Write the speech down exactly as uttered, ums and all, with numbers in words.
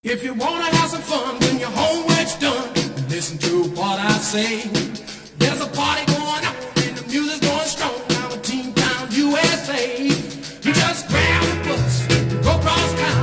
If you wanna have some fun when your homework's done, listen to what I say. There's a party going on and the music's going strong. Now a Team Town U S A. You just grab the bus, go cross town.